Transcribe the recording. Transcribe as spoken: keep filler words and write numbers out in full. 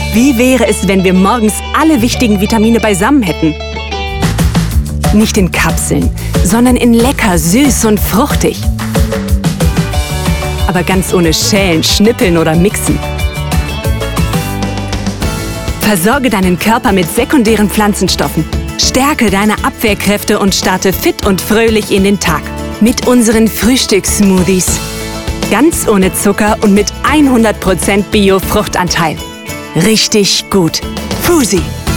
Wie wäre es, wenn wir morgens alle wichtigen Vitamine beisammen hätten? Nicht in Kapseln, sondern in lecker, süß und fruchtig. Aber ganz ohne Schälen, Schnippeln oder Mixen. Versorge deinen Körper mit sekundären Pflanzenstoffen. Stärke deine Abwehrkräfte und starte fit und fröhlich in den Tag. Mit unseren Frühstückssmoothies. Ganz ohne Zucker und mit hundert Prozent Bio-Fruchtanteil. Richtig gut. Frusi.